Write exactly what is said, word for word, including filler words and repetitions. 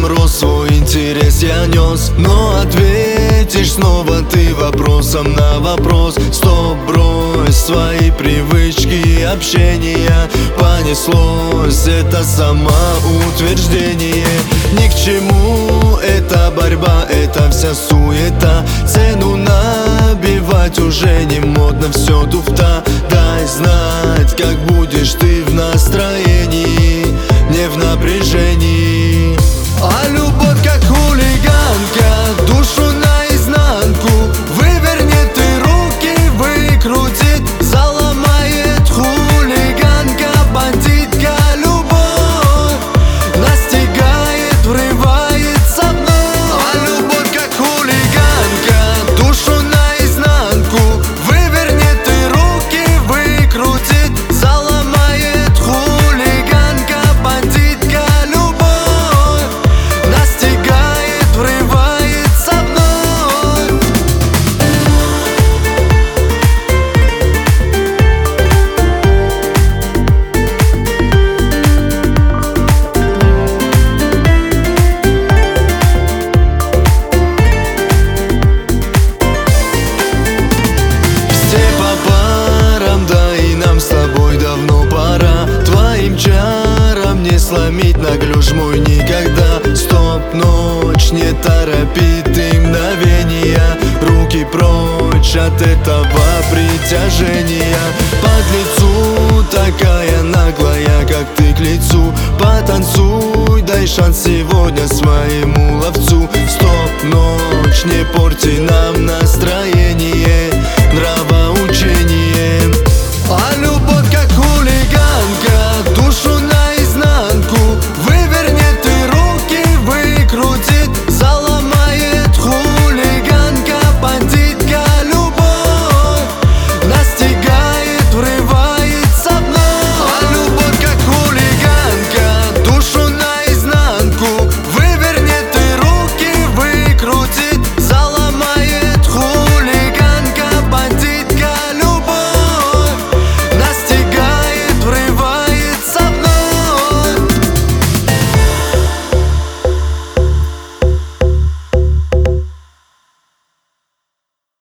годом рос, свой интерес я нес. Но ответишь снова ты вопросом на вопрос. Стоп, брось свои привычки и общения. Понеслось, это самоутверждение. Ни к чему эта борьба, это вся суета. Цену набивать уже не модно, все туфта. Дай знать, как будешь ты в настроении, не в напряжении. А любовь как хулиганка, душу наизнанку вывернет и руки выкрутит, заломает. Хулиганка, бандитка, любовь настигает, врывается в ночь. А любовь как хулиганка, душу наизнанку вывернет и руки выкрутит, заломает. Хулиганка, бандитка, любовь настигает, врывается в ночь. Все по парам, да и нам с тобой давно пора. Твоим чарам не сломить наглюш мой никогда. Стоп, ночь не торопит и мгновения. Руки прочь от этого притяжения. Под лицу такая наглая, как ты к лицу. Потанцуй, дай шанс сегодня своему ловцу. Стоп, ночь, не порти нам настроение.